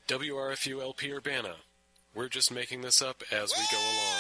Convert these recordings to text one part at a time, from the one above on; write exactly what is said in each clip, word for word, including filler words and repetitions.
W R F U L P Urbana. We're just making this up as we go along.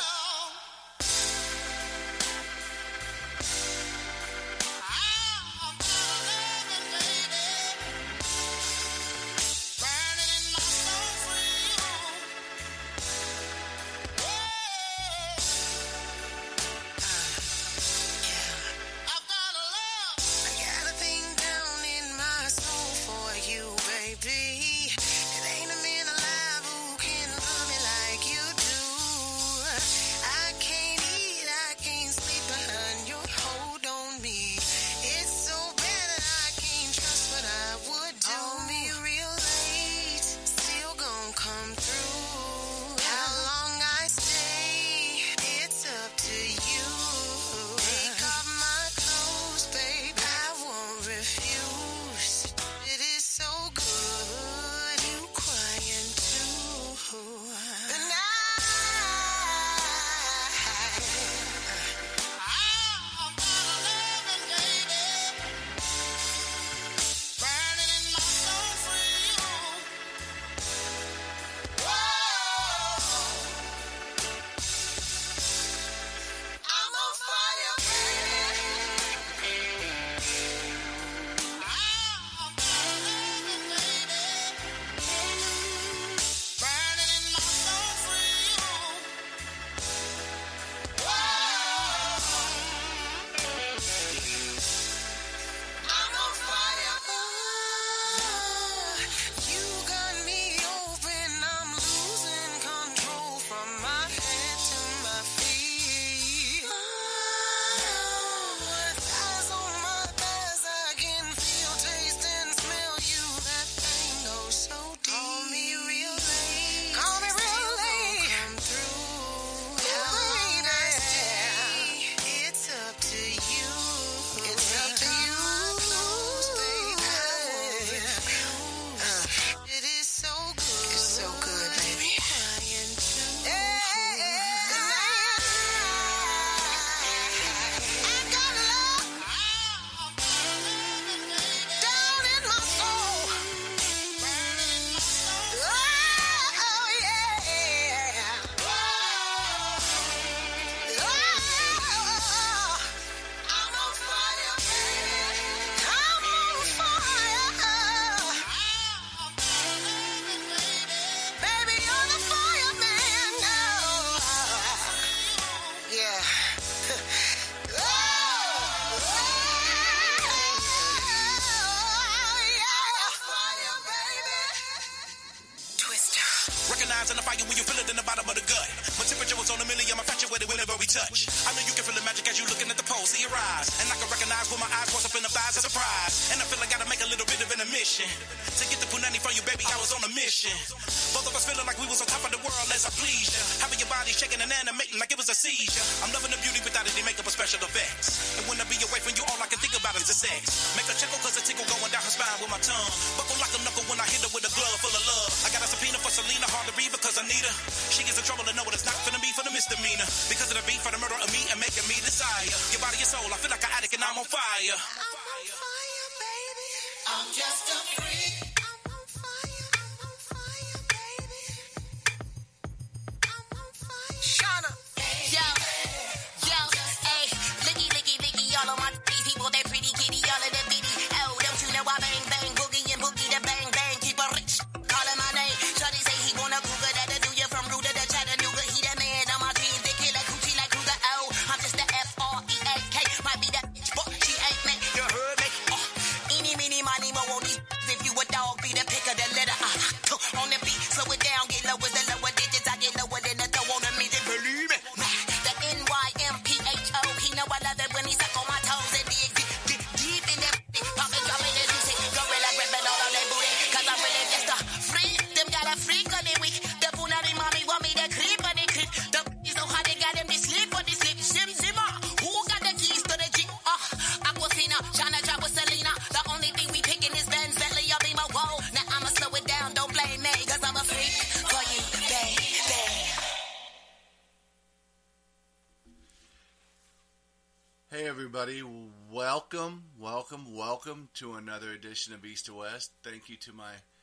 Everybody, welcome, welcome, welcome to another edition of East to West. Thank you to my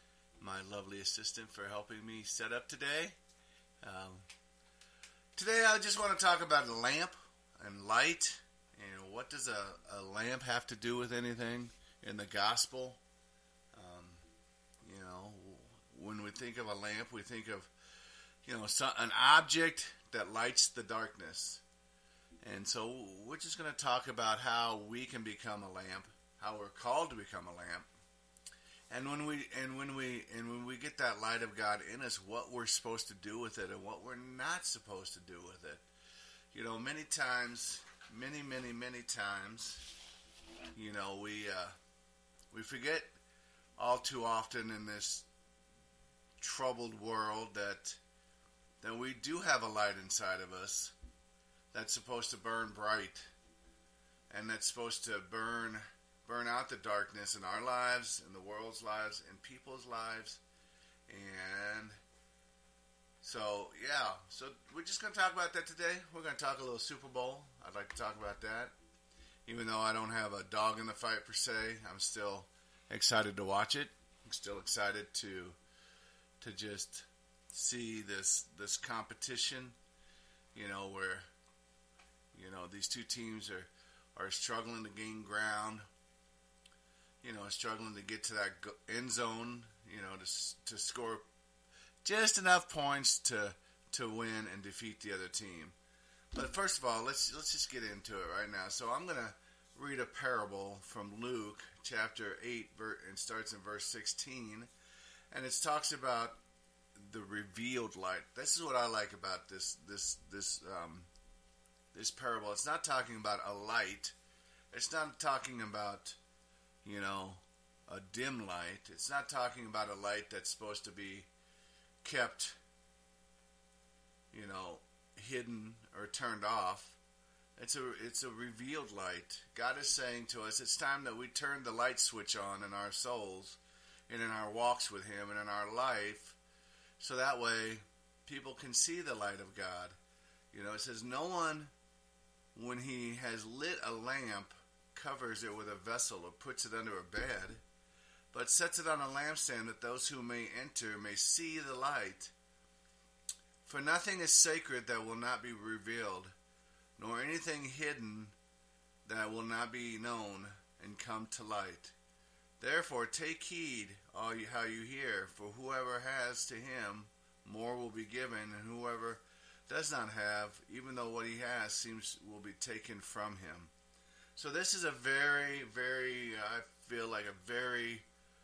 my lovely assistant, for helping me set up today. Um, today I just want to talk about a lamp and light, and what does a, a lamp have to do with anything in the gospel. Um, you know, when we think of a lamp, we think of, you know, so, an object that lights the darkness. And so we're just going to talk about how we can become a lamp, how we're called to become a lamp. And when we and when we and when we get that light of God in us, what we're supposed to do with it and what we're not supposed to do with it. You know, many times, many, many, many times, you know, we uh, we forget all too often in this troubled world that that we do have a light inside of us that's supposed to burn bright, and that's supposed to burn burn out the darkness in our lives, in the world's lives, in people's lives. And so, yeah, so we're just going to talk about that today. We're going to talk a little Super Bowl. I'd like to talk about that. Even though I don't have a dog in the fight per se, I'm still excited to watch it. I'm still excited to to just see this this competition, you know, where You know, these two teams are, are struggling to gain ground, you know, struggling to get to that end zone, you know, to to score just enough points to to win and defeat the other team. But first of all, let's let's just get into it right now. So I'm going to read a parable from Luke chapter eight, and starts in verse sixteen, and it talks about the revealed light. This is what I like about this this this um This parable. It's not talking about a light. It's not talking about, you know, a dim light. It's not talking about a light that's supposed to be kept, you know, hidden or turned off. It's a it's a revealed light. God is saying to us, it's time that we turn the light switch on in our souls and in our walks with Him and in our life, so that way people can see the light of God. You know, it says, no one, when he has lit a lamp, covers it with a vessel or puts it under a bed, but sets it on a lampstand, that those who may enter may see the light. For nothing is sacred that will not be revealed, nor anything hidden that will not be known and come to light. Therefore take heed all you, how you hear, for whoever has, to him more will be given, and whoever does not have, even though what he has seems will be taken from him. So this is a very, very, I feel like a very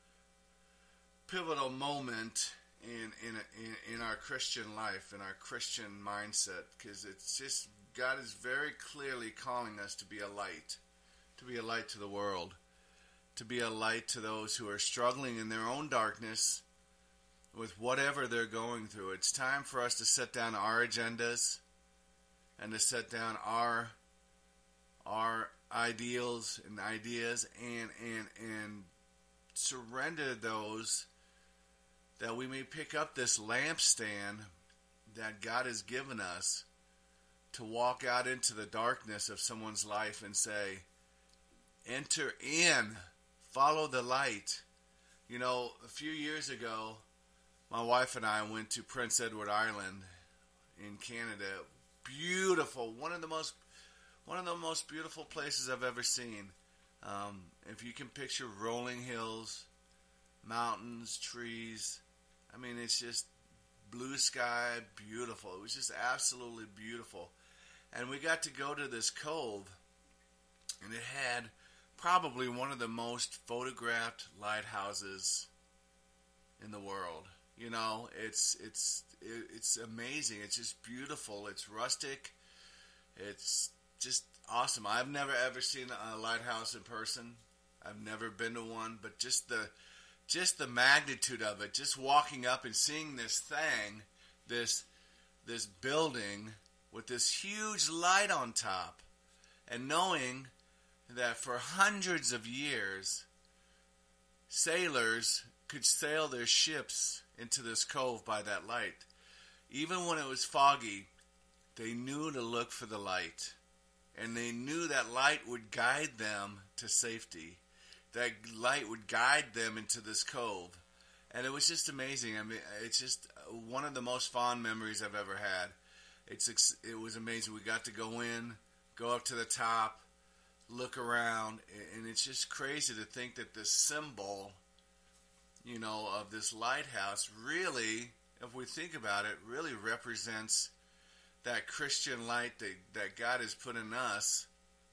pivotal moment in in in, in our Christian life, in our Christian mindset, because it's just, God is very clearly calling us to be a light, to be a light to the world, to be a light to those who are struggling in their own darkness with whatever they're going through. It's time for us to set down our agendas and to set down our our ideals and ideas and and and surrender those, that we may pick up this lampstand that God has given us to walk out into the darkness of someone's life and say, enter in, follow the light. You know, a few years ago, my wife and I went to Prince Edward Island in Canada. Beautiful, one of the most, one of the most beautiful places I've ever seen. Um, if you can picture rolling hills, mountains, trees, I mean, it's just blue sky, beautiful. It was just absolutely beautiful. And we got to go to this cove, and it had probably one of the most photographed lighthouses in the world. You know, it's it's it's amazing. It's just beautiful. It's rustic. It's just awesome. I've never ever seen a lighthouse in person. I've never been to one, but just the just the magnitude of it, just walking up and seeing this thing, this this building with this huge light on top, and knowing that for hundreds of years, sailors could sail their ships into this cove by that light. Even when it was foggy, they knew to look for the light. And they knew that light would guide them to safety. That light would guide them into this cove. and it was just amazing. I mean, it's just one of the most fond memories I've ever had. It's it was amazing. We got to go in, go up to the top, look around, and it's just crazy to think that this symbol, you know, of this lighthouse really, if we think about it, really represents that Christian light that, that God has put in us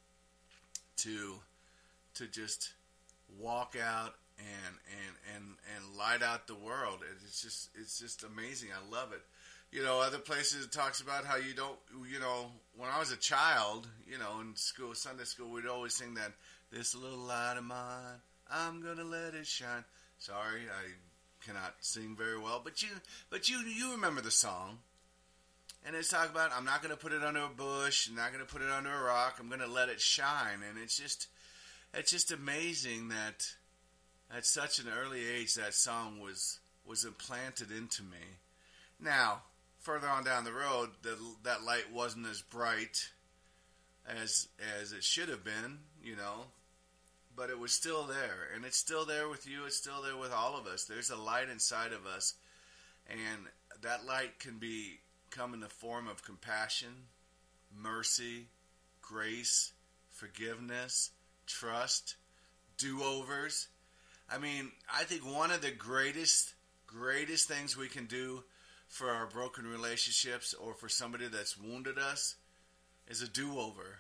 to to just walk out and and and and light out the world. It's just it's just amazing. I love it. You know, other places it talks about how you don't, you know, when I was a child, you know, in school, Sunday school, we'd always sing that, this little light of mine, I'm gonna let it shine. Sorry, I cannot sing very well, but you, but you, you remember the song. And it's talking about, I'm not going to put it under a bush, I'm not going to put it under a rock, I'm going to let it shine. And it's just, it's just amazing that at such an early age that song was, was implanted into me. Now, further on down the road, the, that light wasn't as bright as, as it should have been, you know, but it was still there. And it's still there with you, it's still there with all of us. There's a light inside of us, and that light can be come in the form of compassion, mercy, grace, forgiveness, trust, do-overs. I mean, I think one of the greatest, greatest things we can do for our broken relationships or for somebody that's wounded us is a do-over.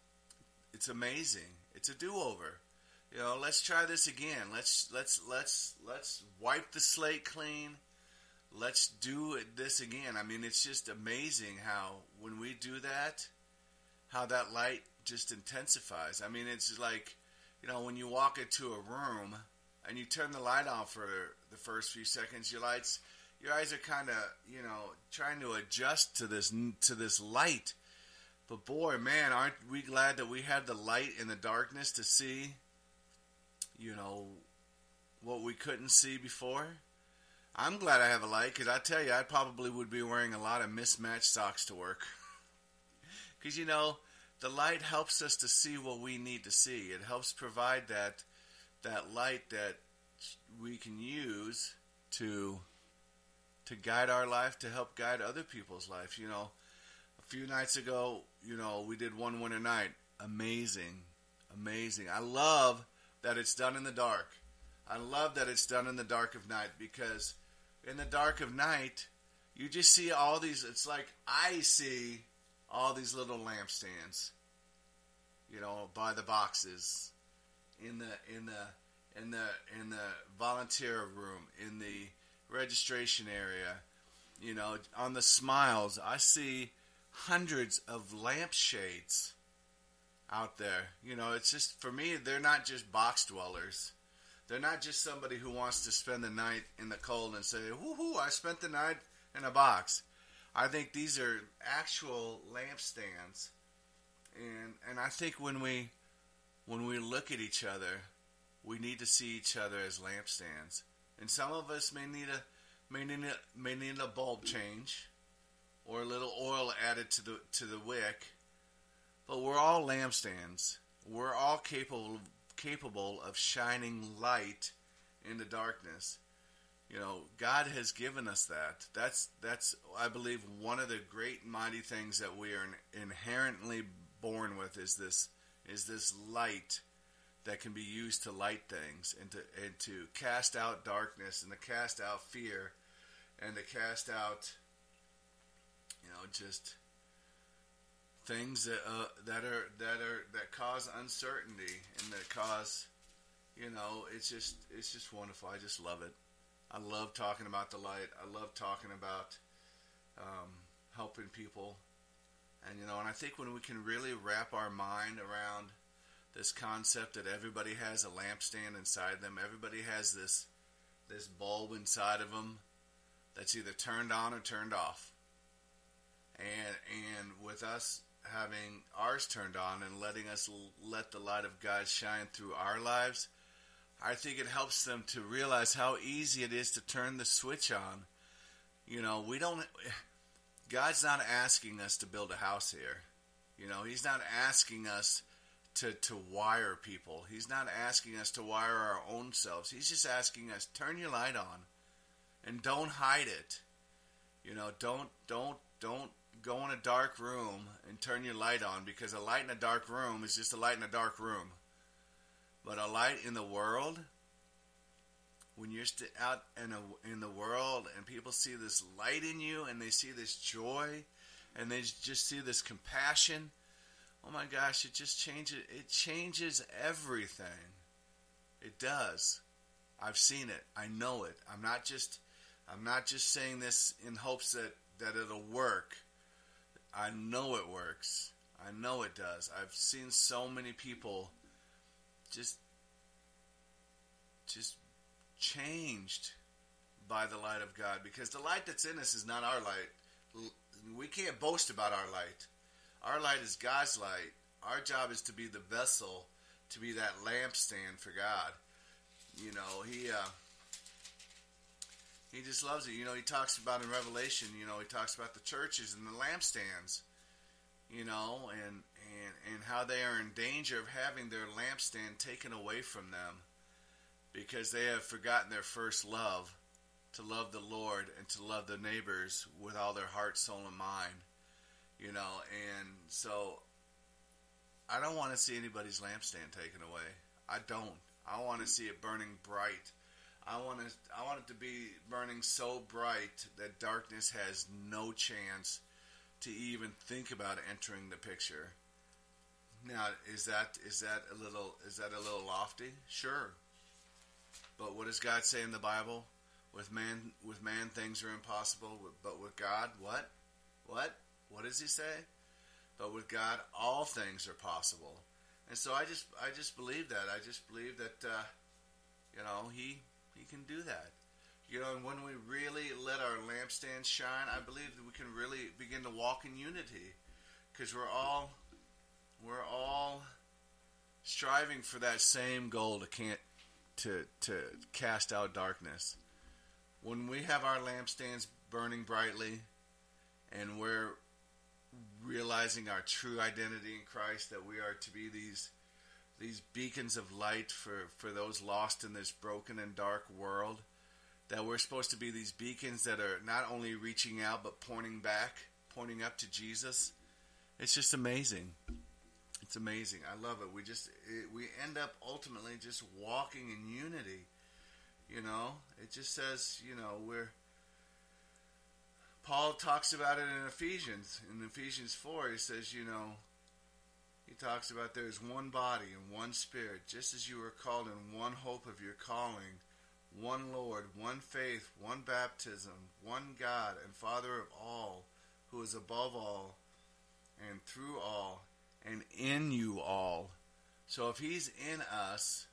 It's amazing. It's a do-over. You know, let's try this again. Let's let's let's let's wipe the slate clean. Let's do this again. I mean, it's just amazing how when we do that, how that light just intensifies. I mean, it's like, you know, when you walk into a room and you turn the light on for the first few seconds, your lights, your eyes are kind of, you know, trying to adjust to this to this light. But boy, man, aren't we glad that we have the light in the darkness to see, you know, what we couldn't see before? I'm glad I have a light, because I tell you, I probably would be wearing a lot of mismatched socks to work. Because, you know, the light helps us to see what we need to see. It helps provide that that light that we can use to to guide our life, to help guide other people's life. You know, a few nights ago, you know, we did One Winter Night. Amazing. Amazing. I love that it's done in the dark. I love that it's done in the dark of night, because in the dark of night, you just see all these, it's like I see all these little lampstands, you know, by the boxes, in the, in the, in the, in the volunteer room, in the registration area, you know, on the smiles, I see hundreds of lampshades out there. You know, it's just, for me, they're not just box dwellers. They're not just somebody who wants to spend the night in the cold and say, woohoo, I spent the night in a box. I think these are actual lampstands. And and I think when we when we look at each other, we need to see each other as lampstands. And some of us may need a may need a, may need a bulb change or a little oil added to the to the wick. But we're all lampstands. We're all capable of capable of shining light in the darkness. You know, God has given us that. That's, that's I believe, one of the great mighty things that we are inherently born with is this is this light that can be used to light things and to and to cast out darkness and to cast out fear and to cast out, you know, just things that uh, that are that are that cause uncertainty and that cause, you know, it's just it's just wonderful. I just love it. I love talking about the light. I love talking about um, helping people, and you know, and I think when we can really wrap our mind around this concept that everybody has a lampstand inside them, everybody has this this bulb inside of them that's either turned on or turned off, and and with us having ours turned on and letting us l- let the light of God shine through our lives, I think it helps them to realize how easy it is to turn the switch on. You know, we don't, God's not asking us to build a house here. You know, He's not asking us to, to wire people. He's not asking us to wire our own selves. He's just asking us, turn your light on. and don't hide it. You know, don't don't don't go in a dark room and turn your light on, because a light in a dark room is just a light in a dark room. But a light in the world, when you're st- out in a, in the world and people see this light in you and they see this joy and they just see this compassion, oh my gosh, it just changes. It changes everything. It does. I've seen it. I know it. I'm not just I'm not just saying this in hopes that, that it'll work. I know it works. I know it does. I've seen so many people just just changed by the light of God, because the light that's in us is not our light. We can't boast about our light. Our light is God's light. Our job is to be the vessel, to be that lampstand for God. You know, he uh, he just loves it. You know, he talks about in Revelation, you know, he talks about the churches and the lampstands, you know, and, and, and how they are in danger of having their lampstand taken away from them because they have forgotten their first love, to love the Lord and to love their neighbors with all their heart, soul, and mind. You know, and so I don't want to see anybody's lampstand taken away. I don't. I want to see it burning bright. I want to. I want it to be burning so bright that darkness has no chance to even think about entering the picture. Now, is that is that a little is that a little lofty? Sure. But what does God say in the Bible? With man, with man, things are impossible. But with God, what? What? What does He say? But with God, all things are possible. And so I just, I just believe that. I just believe that, uh, you know, He, He can do that. You know, and when we really let our lampstand shine, I believe that we can really begin to walk in unity, because we're all, we're all striving for that same goal to can't, to to cast out darkness. When we have our lampstands burning brightly, and we're realizing our true identity in Christ, that we are to be these these beacons of light for, for those lost in this broken and dark world, that we're supposed to be these beacons that are not only reaching out but pointing back, pointing up to Jesus. It's just amazing. It's amazing. I love it. We just it, we end up ultimately just walking in unity. You know, it just says, you know, we're Paul talks about it in Ephesians. In Ephesians four, he says, you know, he talks about there is one body and one spirit, just as you were called in one hope of your calling, one Lord, one faith, one baptism, one God and Father of all, who is above all and through all and in you all. So if He's in us,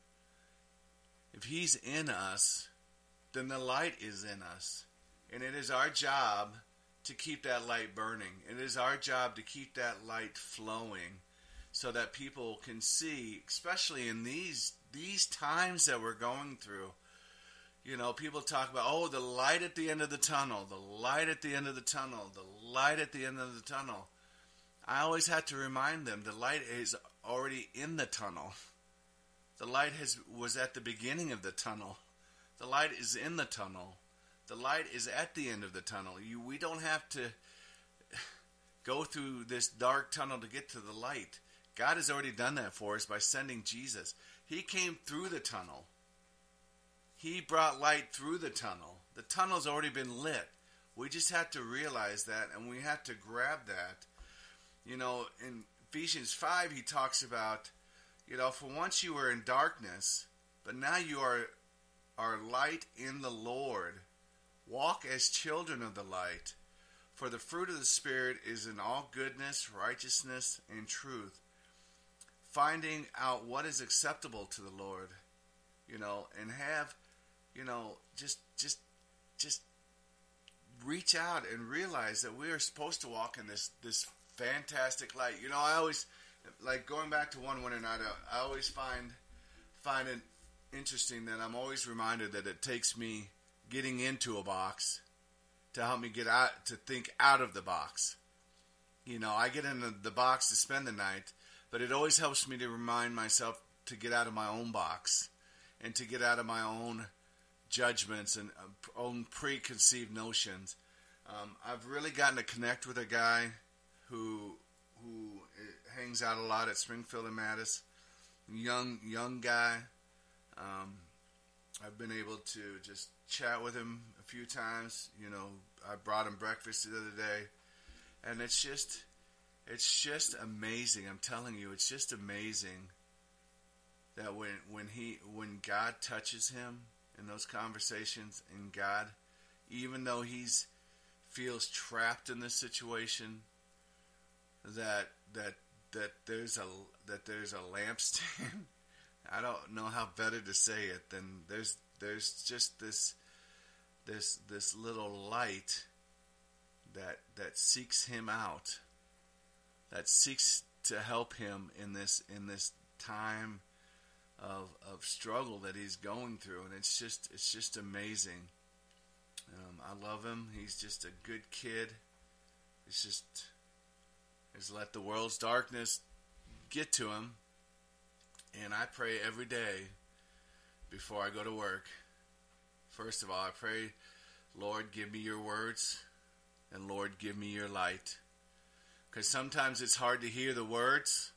if He's in us, then the light is in us. And it is our job to keep that light burning. It is our job to keep that light flowing so that people can see, especially in these these times that we're going through. You know, people talk about, oh, the light at the end of the tunnel, the light at the end of the tunnel, the light at the end of the tunnel. I always have to remind them the light is already in the tunnel. The light has was at the beginning of the tunnel. The light is in the tunnel. The light is at the end of the tunnel. You, we don't have to go through this dark tunnel to get to the light. God has already done that for us by sending Jesus. He came through the tunnel. He brought light through the tunnel. The tunnel's already been lit. We just have to realize that, and we have to grab that. You know, in Ephesians five, he talks about, you know, for once you were in darkness, but now you are, are light in the Lord. Walk as children of the light, for the fruit of the Spirit is in all goodness, righteousness, and truth, finding out what is acceptable to the Lord, you know, and have, you know, just, just, just reach out and realize that we are supposed to walk in this, this fantastic light. You know, I always, like going back to one winter night, I always find, find it interesting that I'm always reminded that it takes me getting into a box to help me get out, to think out of the box. You know, I get into the box to spend the night, but it always helps me to remind myself to get out of my own box and to get out of my own judgments and uh, own preconceived notions. Um, I've really gotten to connect with a guy who who hangs out a lot at Springfield and Mattis. Young young guy. Um, I've been able to just chat with him a few times. You know, I brought him breakfast the other day, and it's just it's just amazing. I'm telling you, it's just amazing that when when he when God touches him in those conversations, and God, even though he's feels trapped in this situation, that that that there's a that there's a lampstand. I don't know how better to say it than there's there's just this this this little light that that seeks him out, that seeks to help him in this in this time of of struggle that he's going through, and it's just it's just amazing. Um, I love him. He's just a good kid. It's just Is let the world's darkness get to him. And I pray every day before I go to work. First of all, I pray, Lord, give me your words, and Lord, give me your light. Because sometimes it's hard to hear the words,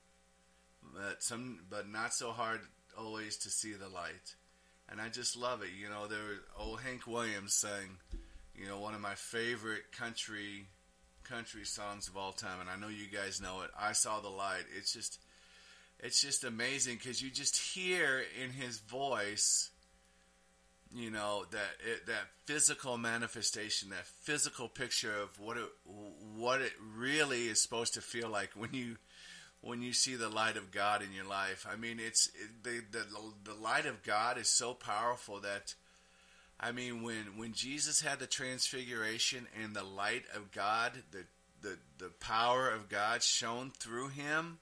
but some, but not so hard always to see the light. And I just love it. You know, there was old Hank Williams sang, you know, one of my favorite country country songs of all time, and I know you guys know it. I Saw the Light. It's just, it's just amazing because you just hear in his voice, you know, that it, that physical manifestation, that physical picture of what it what it really is supposed to feel like when you when you see the light of God in your life. I mean, it's it, the, the the light of God is so powerful that, I mean, when, when Jesus had the transfiguration and the light of God, the, the, the power of God shone through him,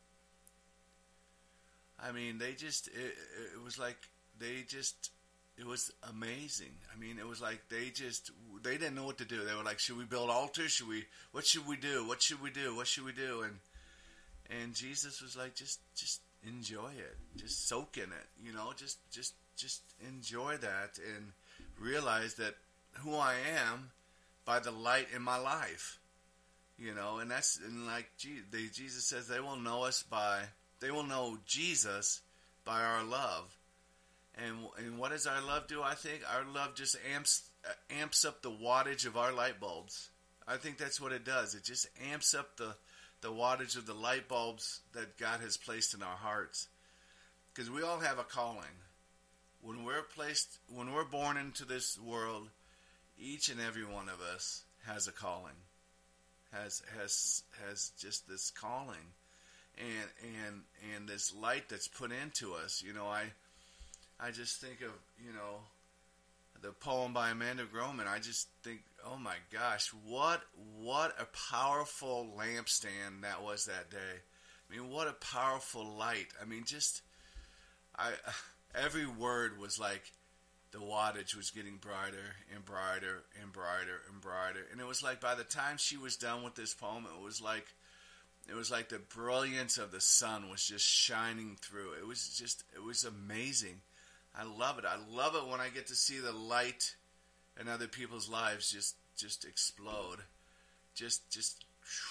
I mean, they just, it, it was like, they just, it was amazing. I mean, it was like they just, they didn't know what to do. They were like, should we build altars? Should we, what should we do? What should we do? What should we do? And, and Jesus was like, just, just enjoy it. Just soak in it, you know, just, just, just enjoy that and realize that who I am by the light in my life, you know, and that's, and like they, Jesus says, they will know us by, they will know Jesus by our love. And and what does our love do? I think our love just amps amps up the wattage of our light bulbs. I think that's what it does. It just amps up the the wattage of the light bulbs that God has placed in our hearts. Because we all have a calling. When we're placed, when we're born into this world, each and every one of us has a calling, has has has just this calling, and and and this light that's put into us. You know, I I just think of, you know, the poem by Amanda Groman. I just think, oh my gosh, what what a powerful lampstand that was that day. I mean, what a powerful light. I mean, just I. Every word was like the wattage was getting brighter and brighter and brighter and brighter. And it was like by the time she was done with this poem, it was like it was like the brilliance of the sun was just shining through. It was just, it was amazing. I love it. I love it when I get to see the light in other people's lives just, just explode. Just, just,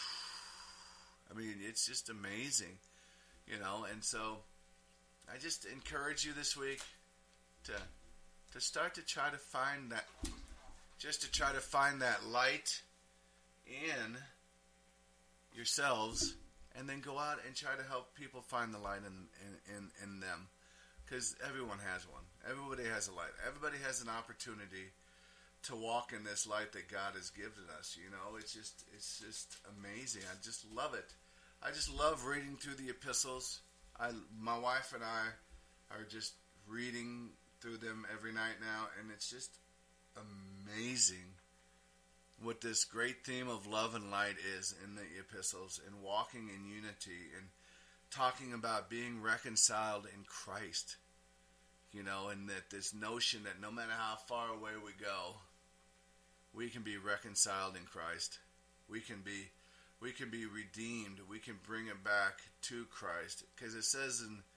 I mean, it's just amazing, you know, and so I just encourage you this week to to start to try to find that, just to try to find that light in yourselves, and then go out and try to help people find the light in in, in, in them, because everyone has one. Everybody has a light. Everybody has an opportunity to walk in this light that God has given us. You know, it's just it's just amazing. I just love it. I just love reading through the epistles. I, my wife and I are just reading through them every night now, and it's just amazing what this great theme of love and light is in the epistles, and walking in unity, and talking about being reconciled in Christ, you know, and that this notion that no matter how far away we go, we can be reconciled in Christ. We can be We can be redeemed. We can bring it back to Christ. Because it says in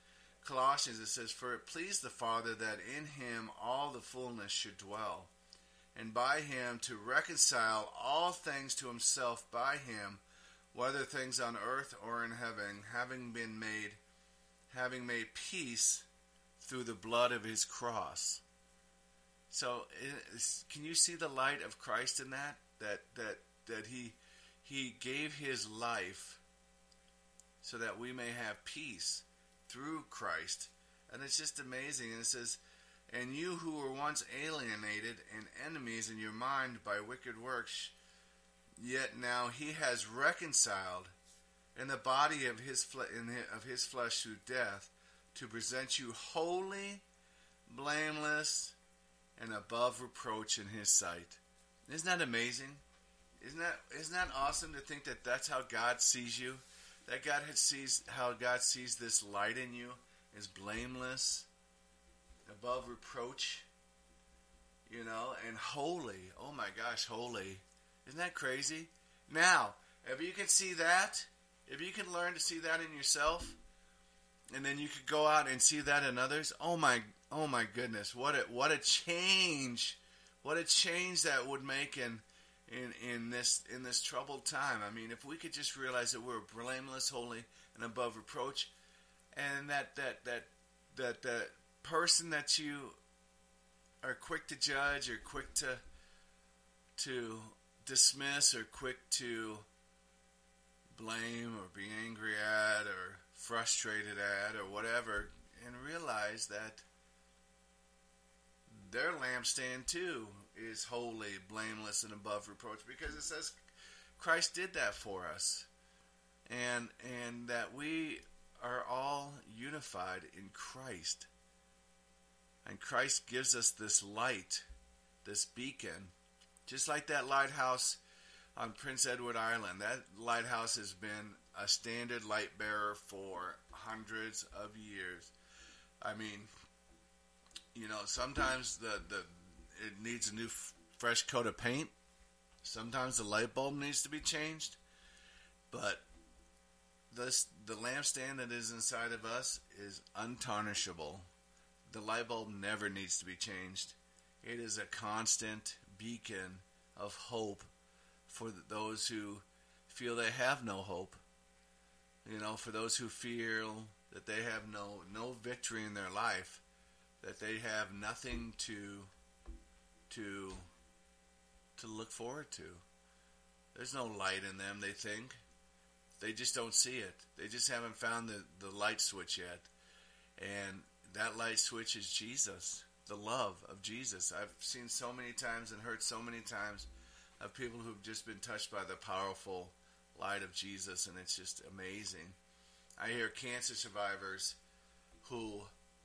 Colossians, it says, "For it pleased the Father that in him all the fullness should dwell, and by him to reconcile all things to himself by him, whether things on earth or in heaven, having been made, having made peace through the blood of his cross." So, can you see the light of Christ in that? That that that he he gave his life so that we may have peace through Christ. And it's just amazing. And it says, "And you who were once alienated and enemies in your mind by wicked works, yet now he has reconciled in the body of his fle- in his, of his flesh through death, to present you holy, blameless, and above reproach in his sight." Isn't that amazing? Isn't that isn't that awesome to think that that's how God sees you? That God sees how God sees this light in you is blameless, above reproach, you know, and holy. Oh my gosh, holy. Isn't that crazy? Now, if you can see that, if you can learn to see that in yourself, and then you could go out and see that in others, oh my oh my goodness, what a what a change. What a change that would make in in in this in this troubled time. I mean, if we could just realize that we're blameless, holy, and above reproach, and that that that that that person that you are quick to judge, or quick to to dismiss, or quick to blame, or be angry at, or frustrated at, or whatever, and realize that their lampstand too is holy, blameless, and above reproach, because it says Christ did that for us, and and that we are all unified in Christ, and Christ gives us this light, this beacon, just like that lighthouse on Prince Edward Island. That lighthouse has been a standard light bearer for hundreds of years. I mean, you know, sometimes the, the it needs a new f- fresh coat of paint. Sometimes the light bulb needs to be changed. But this the lampstand that is inside of us is untarnishable. The light bulb never needs to be changed. It is a constant beacon of hope for those who feel they have no hope. You know, for those who feel that they have no no victory in their life, that they have nothing to to to look forward to. There's no light in them, they think. They just don't see it. They just haven't found the, the light switch yet. And that light switch is Jesus, the love of Jesus. I've seen so many times and heard so many times of people who've just been touched by the powerful light of Jesus, and it's just amazing. I hear cancer survivors who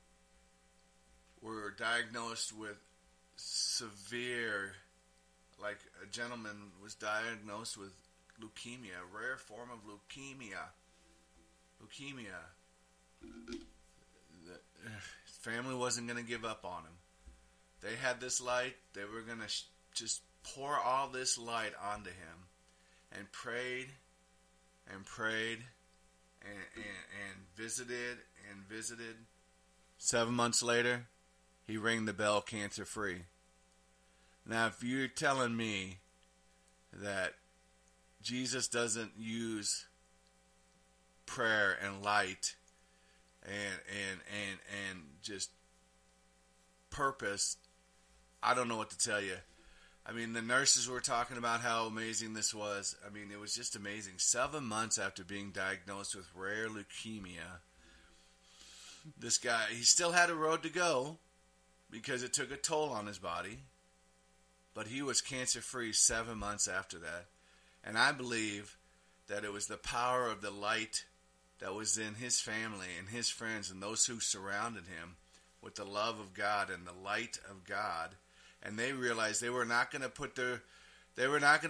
were diagnosed with severe, like a gentleman was diagnosed with leukemia, a rare form of leukemia. Leukemia. The, his family wasn't going to give up on him. They had this light. They were going to sh- just pour all this light onto him, and prayed and prayed and, and, and visited and visited. Seven months later, he rang the bell cancer-free. Now, if you're telling me that Jesus doesn't use prayer and light and and and and just purpose, I don't know what to tell you. I mean, the nurses were talking about how amazing this was. I mean, it was just amazing. Seven months after being diagnosed with rare leukemia, this guy, he still had a road to go because it took a toll on his body, but he was cancer-free seven months after that. And I believe that it was the power of the light that was in his family and his friends and those who surrounded him with the love of God and the light of God. And they realized they were not going to put their, they were not going to